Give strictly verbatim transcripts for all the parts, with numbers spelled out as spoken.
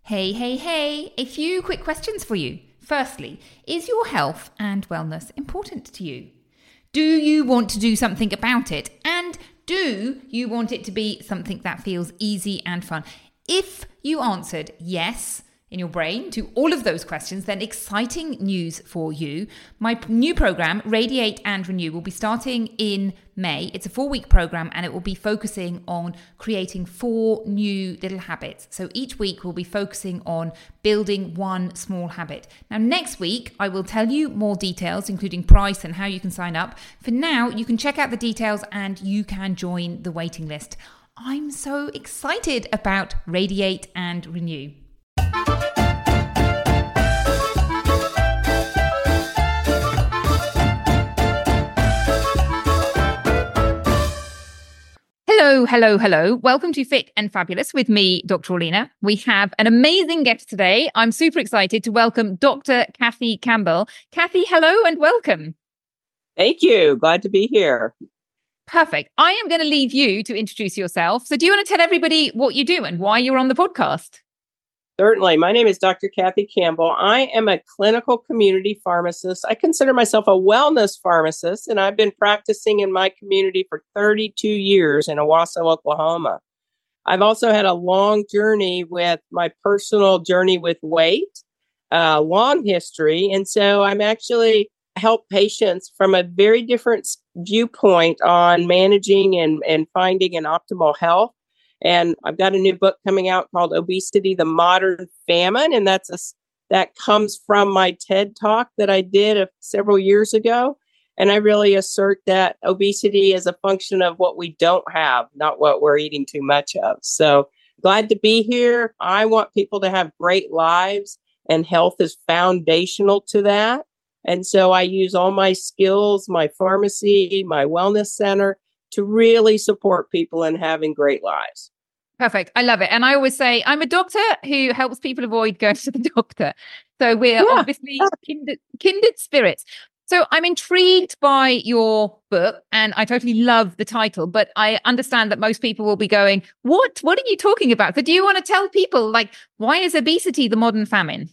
Hey, hey, hey, a few quick questions for you. Firstly, is your health and wellness important to you? Do you want to do something about it? And do you want it to be something that feels easy and fun? If you answered yes in your brain to all of those questions, then exciting news for you. My new program, Radiate and Renew, will be starting in May. It's a four-week program and it will be focusing on creating four new little habits. So each week we'll be focusing on building one small habit. Now, next week, I will tell you more details, including price and how you can sign up. For now, you can check out the details and you can join the waiting list. I'm so excited about Radiate and Renew. Hello, hello, hello. Welcome to Fit and Fabulous with me, Doctor Orlena. We have an amazing guest today. I'm super excited to welcome Doctor Kathy Campbell. Kathy, hello and welcome. Thank you. Glad to be here. Perfect. I am going to leave you to introduce yourself. So do you want to tell everybody what you do and why you're on the podcast? Certainly. My name is Doctor Kathy Campbell. I am a clinical community pharmacist. I consider myself a wellness pharmacist, and I've been practicing in my community for thirty-two years in Owasso, Oklahoma. I've also had a long journey with my personal journey with weight, a long history. And so I'm actually help patients from a very different viewpoint on managing and, and finding an optimal health. And I've got a new book coming out called Obesity, the Modern Famine. And that's a, that comes from my TED Talk that I did a, several years ago. And I really assert that obesity is a function of what we don't have, not what we're eating too much of. So glad to be here. I want people to have great lives, and health is foundational to that. And so I use all my skills, my pharmacy, my wellness center, to really support people in having great lives. Perfect. I love it. And I always say, I'm a doctor who helps people avoid going to the doctor. So we're yeah. obviously kindred, kindred spirits. So I'm intrigued by your book and I totally love the title, but I understand that most people will be going, what, what are you talking about? So do you want to tell people, like, why is obesity the modern famine?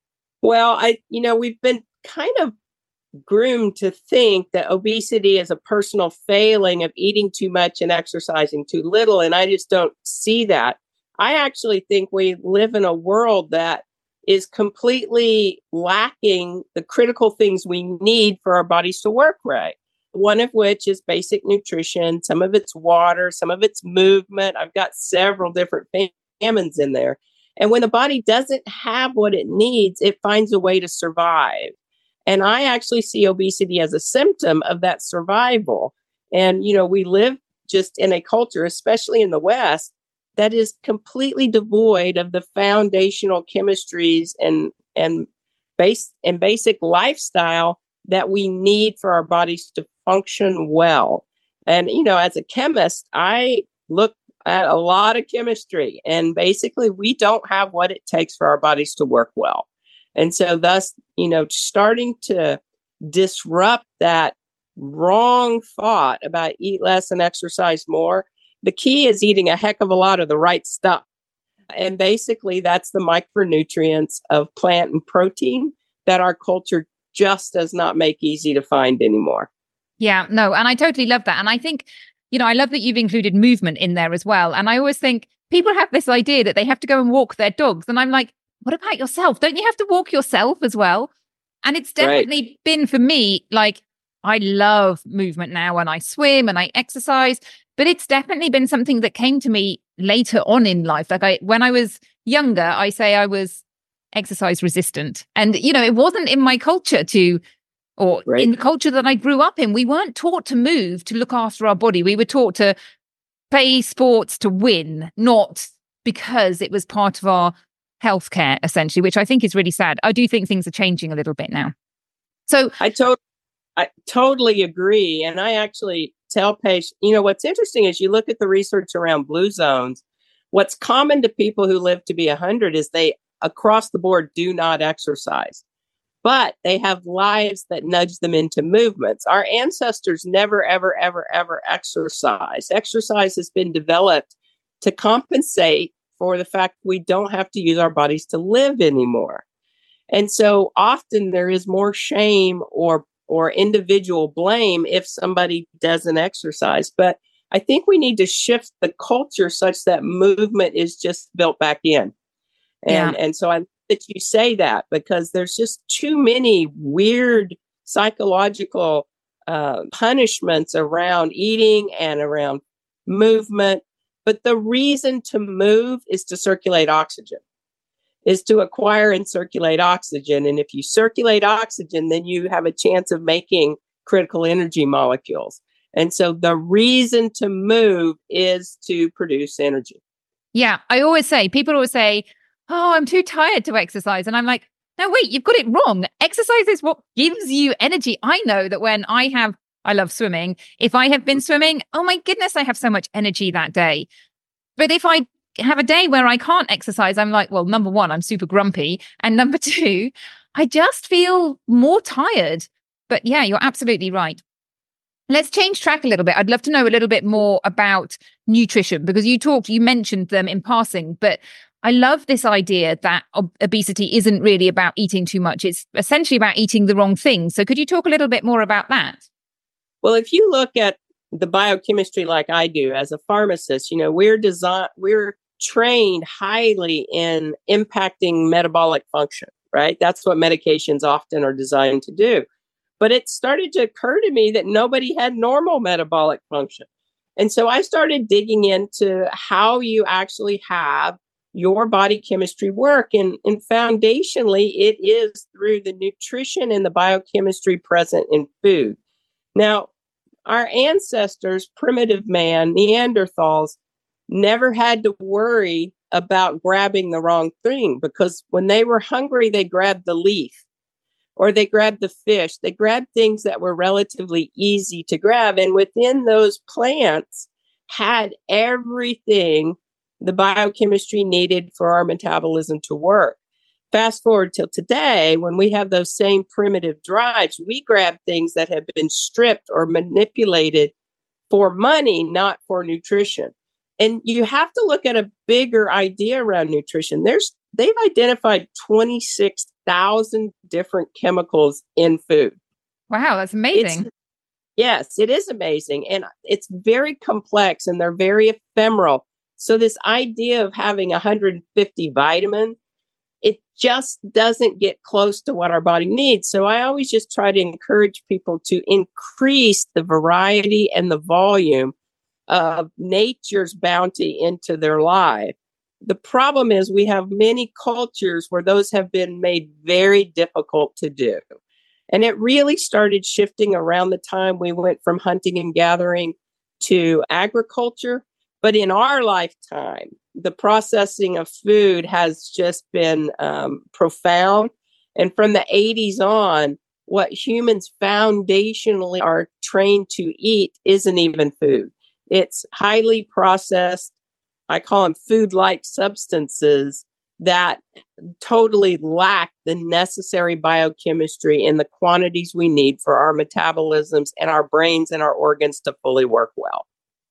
Well, I, you know, we've been kind of groomed to think that obesity is a personal failing of eating too much and exercising too little. And I just don't see that. I actually think we live in a world that is completely lacking the critical things we need for our bodies to work right. One of which is basic nutrition. Some of it's water, some of it's movement. I've got several different famines in there. And when the body doesn't have what it needs, it finds a way to survive. And I actually see obesity as a symptom of that survival. And, you know, we live just in a culture, especially in the West, that is completely devoid of the foundational chemistries and, and base and basic lifestyle that we need for our bodies to function well. And, you know, as a chemist, I look at a lot of chemistry, and basically we don't have what it takes for our bodies to work well. And so thus, you know, starting to disrupt that wrong thought about eat less and exercise more. The key is eating a heck of a lot of the right stuff. And basically that's the micronutrients of plant and protein that our culture just does not make easy to find anymore. Yeah, no, and I totally love that. And I think, you know, I love that you've included movement in there as well. And I always think people have this idea that they have to go and walk their dogs. And I'm like, what about yourself? Don't you have to walk yourself as well? And it's definitely right. been for me, like, I love movement now and I swim and I exercise, but it's definitely been something that came to me later on in life. Like I, when I was younger, I say I was exercise resistant. And, you know, it wasn't in my culture to, or right. in the culture that I grew up in, we weren't taught to move, to look after our body. We were taught to play sports to win, not because it was part of our healthcare, essentially, which I think is really sad. I do think things are changing a little bit now. So I, to- I totally agree. And I actually tell patients, you know, what's interesting is you look at the research around blue zones. What's common to people who live to be one hundred is they, across the board, do not exercise. But they have lives that nudge them into movements. Our ancestors never, ever, ever, ever exercised. Exercise has been developed to compensate for the fact we don't have to use our bodies to live anymore. And so often there is more shame or or individual blame if somebody doesn't exercise. But I think we need to shift the culture such that movement is just built back in. And, yeah. and so I love that you say that, because there's just too many weird psychological uh, punishments around eating and around movement. But the reason to move is to circulate oxygen, is to acquire and circulate oxygen. And if you circulate oxygen, then you have a chance of making critical energy molecules. And so the reason to move is to produce energy. Yeah, I always say, people always say, oh, I'm too tired to exercise. And I'm like, no, wait, you've got it wrong. Exercise is what gives you energy. I know that when I have, I love swimming. If I have been swimming, oh my goodness, I have so much energy that day. But if I have a day where I can't exercise, I'm like, well, number one, I'm super grumpy. And number two, I just feel more tired. But yeah, you're absolutely right. Let's change track a little bit. I'd love to know a little bit more about nutrition, because you talked, you mentioned them in passing, but I love this idea that ob- obesity isn't really about eating too much. It's essentially about eating the wrong things. So could you talk a little bit more about that? Well, if you look at the biochemistry like I do as a pharmacist, you know, we're design, we're trained highly in impacting metabolic function, right? That's what medications often are designed to do. But it started to occur to me that nobody had normal metabolic function. And so I started digging into how you actually have your body chemistry work. And, and foundationally, it is through the nutrition and the biochemistry present in food. Now, our ancestors, primitive man, Neanderthals, never had to worry about grabbing the wrong thing, because when they were hungry, they grabbed the leaf or they grabbed the fish. They grabbed things that were relatively easy to grab. And within those plants had everything the biochemistry needed for our metabolism to work. Fast forward till today, when we have those same primitive drives, we grab things that have been stripped or manipulated for money, not for nutrition. And you have to look at a bigger idea around nutrition. There's they've identified twenty-six thousand different chemicals in food. Wow, that's amazing. It's, yes, it is amazing. And it's very complex and they're very ephemeral. So this idea of having one hundred fifty vitamins, it just doesn't get close to what our body needs. So I always just try to encourage people to increase the variety and the volume of nature's bounty into their life. The problem is we have many cultures where those have been made very difficult to do. And it really started shifting around the time we went from hunting and gathering to agriculture. But in our lifetime, the processing of food has just been um, profound. And from the eighties on, what humans foundationally are trained to eat isn't even food. It's highly processed, I call them food-like substances that totally lack the necessary biochemistry in the quantities we need for our metabolisms and our brains and our organs to fully work well.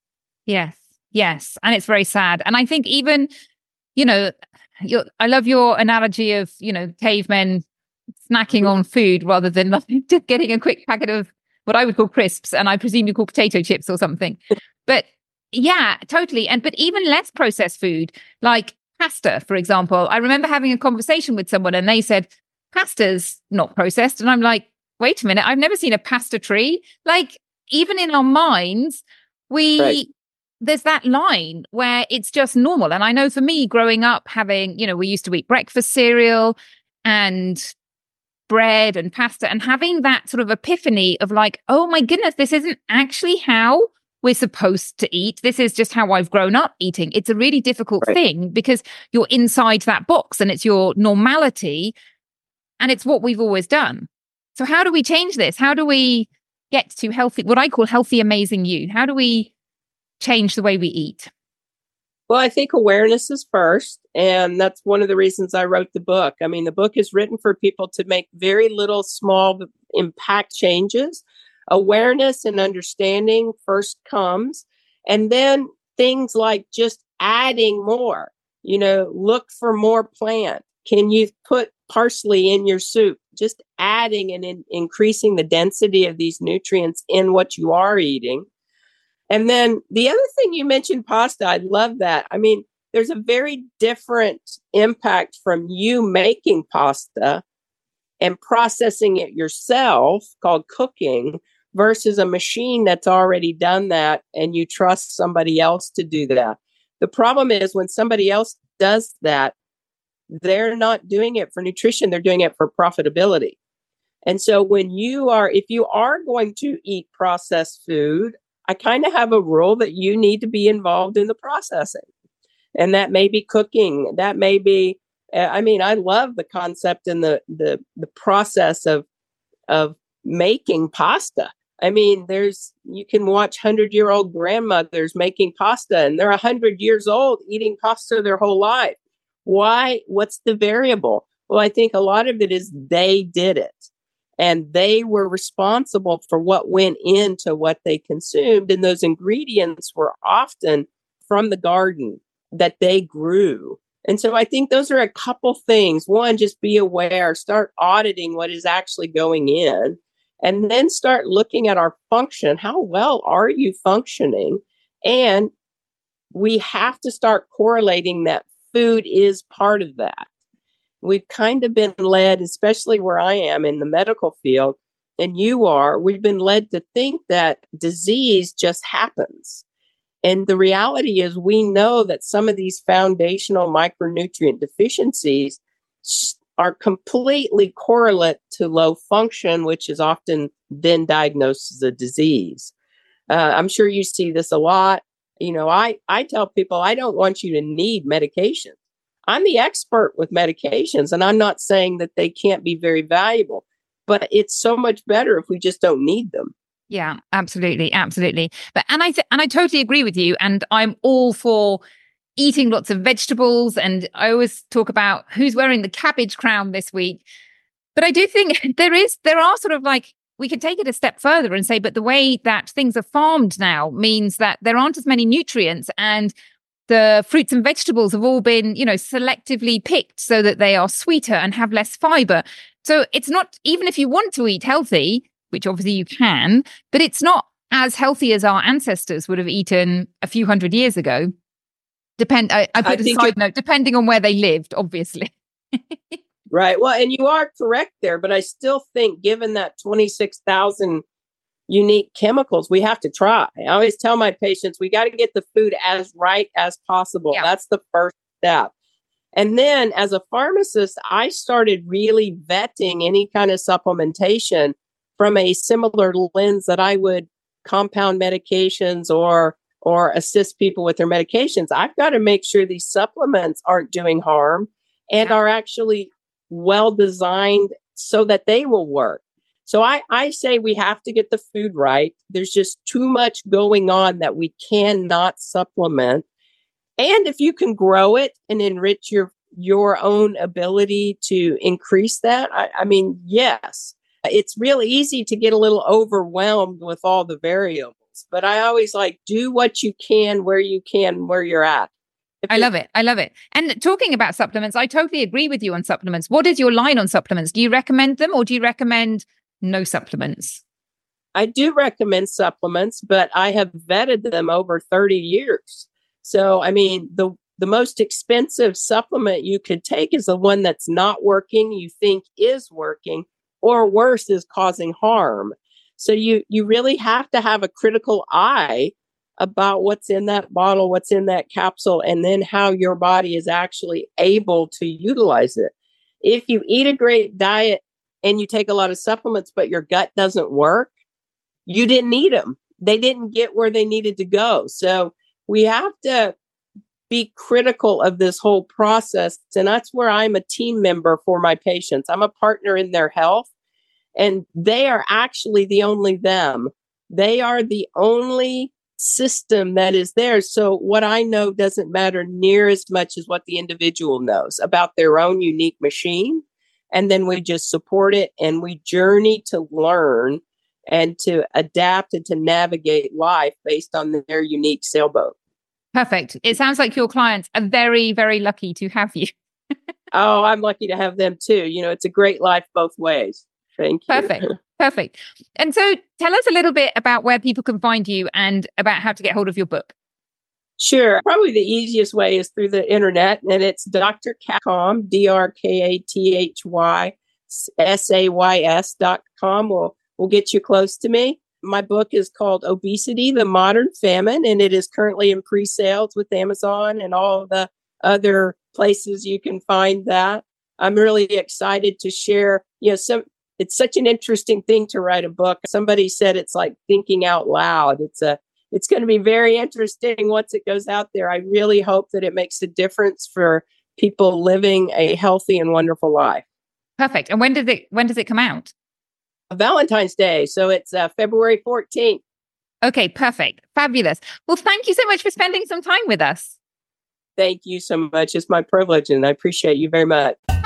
Yes, yes. And it's very sad. And I think even, you know, your, I love your analogy of, you know, cavemen snacking mm-hmm. on food rather than just getting a quick packet of what I would call crisps, and I presume you call potato chips or something. But yeah, totally. And but even less processed food, like pasta, for example. I remember having a conversation with someone and they said, pasta's not processed. And I'm like, wait a minute, I've never seen a pasta tree. Like, even in our minds, we right. there's that line where it's just normal. And I know for me, growing up, having, you know, we used to eat breakfast cereal and bread and pasta, and having that sort of epiphany of like, oh my goodness, this isn't actually how we're supposed to eat. This is just how I've grown up eating. It's a really difficult right. thing because you're inside that box and it's your normality and it's what we've always done. So how do we change this? How do we get to healthy, what I call healthy, amazing you? How do we change the way we eat? Well, I think awareness is first. And that's one of the reasons I wrote the book. I mean, the book is written for people to make very little small impact changes. Awareness and understanding first comes, and then things like just adding more. You know, look for more plant. Can you put parsley in your soup? Just adding and in, increasing the density of these nutrients in what you are eating. And then the other thing you mentioned, pasta, I love that. I mean, there's a very different impact from you making pasta and processing it yourself, called cooking, versus a machine that's already done that and you trust somebody else to do that. The problem is when somebody else does that, they're not doing it for nutrition, they're doing it for profitability. And so when you are, if you are going to eat processed food, I kind of have a rule that you need to be involved in the processing. And that may be cooking, that may be, I mean, I love the concept and the the the process of of making pasta. I mean, there's, you can watch hundred-year-old grandmothers making pasta, and they're one hundred years old eating pasta their whole life. Why? What's the variable? Well, I think a lot of it is they did it, and they were responsible for what went into what they consumed. And those ingredients were often from the garden that they grew. And so I think those are a couple things. One, just be aware, start auditing what is actually going in, and then start looking at our function. How well are you functioning? And we have to start correlating that food is part of that. We've kind of been led, especially where I am in the medical field, and you are, we've been led to think that disease just happens. And the reality is we know that some of these foundational micronutrient deficiencies are completely correlate to low function, which is often then diagnosed as a disease. Uh, I'm sure you see this a lot. You know, I, I tell people, I don't want you to need medication. I'm the expert with medications, and I'm not saying that they can't be very valuable, but it's so much better if we just don't need them. Yeah, absolutely. Absolutely. But, and I, th- and I totally agree with you. And I'm all for eating lots of vegetables. And I always talk about who's wearing the cabbage crown this week. But I do think there is, there are sort of like, we could take it a step further and say, but the way that things are farmed now means that there aren't as many nutrients, and the fruits and vegetables have all been, you know, selectively picked so that they are sweeter and have less fiber. So it's not, even if you want to eat healthy, which obviously you can, but it's not as healthy as our ancestors would have eaten a few hundred years ago. Depend. I, I put I a side note, depending on where they lived, obviously. Right. Well, and you are correct there, but I still think given that twenty-six thousand unique chemicals, we have to try. I always tell my patients, we got to get the food as right as possible. Yeah. That's the first step. And then as a pharmacist, I started really vetting any kind of supplementation from a similar lens that I would compound medications or or assist people with their medications. I've got to make sure these supplements aren't doing harm and are actually well designed so that they will work. So I, I say we have to get the food right. There's just too much going on that we cannot supplement. And if you can grow it and enrich your your own ability to increase that, I, I mean, yes. It's really easy to get a little overwhelmed with all the variables, but I always like, do what you can, where you can, where you're at. If I love it. I love it. And talking about supplements, I totally agree with you on supplements. What is your line on supplements? Do you recommend them, or do you recommend no supplements? I do recommend supplements, but I have vetted them over thirty years. So, I mean, the the most expensive supplement you could take is the one that's not working, you think is working, or worse, is causing harm. So you you really have to have a critical eye about what's in that bottle, what's in that capsule, and then how your body is actually able to utilize it. If you eat a great diet and you take a lot of supplements, but your gut doesn't work, you didn't need them. They didn't get where they needed to go. So we have to be critical of this whole process. And that's where I'm a team member for my patients. I'm a partner in their health. And they are actually the only them. They are the only system that is there. So what I know doesn't matter near as much as what the individual knows about their own unique machine. And then we just support it and we journey to learn and to adapt and to navigate life based on their unique sailboat. Perfect. It sounds like your clients are very, very lucky to have you. Oh, I'm lucky to have them too. You know, it's a great life both ways. Thank you. Perfect. Perfect. And so tell us a little bit about where people can find you and about how to get hold of your book. Sure. Probably the easiest way is through the internet, and it's D R Kathysays, D R K A T H Y S A Y S dot com. We'll, we'll get you close to me. My book is called Obesity, the Modern Famine, and it is currently in pre-sales with Amazon and all the other places you can find that. I'm really excited to share, you know, some, it's such an interesting thing to write a book. Somebody said it's like thinking out loud. It's a, it's going to be very interesting once it goes out there. I really hope that it makes a difference for people living a healthy and wonderful life. Perfect. And when does it, when does it come out? Valentine's Day. So it's uh, February fourteenth. Okay, perfect. Fabulous. Well, thank you so much for spending some time with us. Thank you so much. It's my privilege, and I appreciate you very much.